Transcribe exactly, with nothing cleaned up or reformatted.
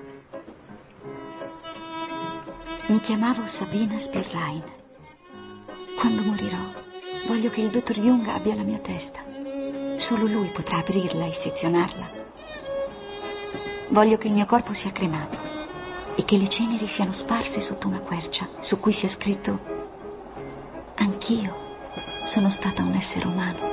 Mi chiamavo Sabina Spillrein. Quando morirò, voglio che il dottor Jung abbia la mia testa. Solo lui potrà aprirla e sezionarla. Voglio che il mio corpo sia cremato e che le ceneri siano sparse sotto una quercia su cui sia scritto: anch'io sono stata un essere umano.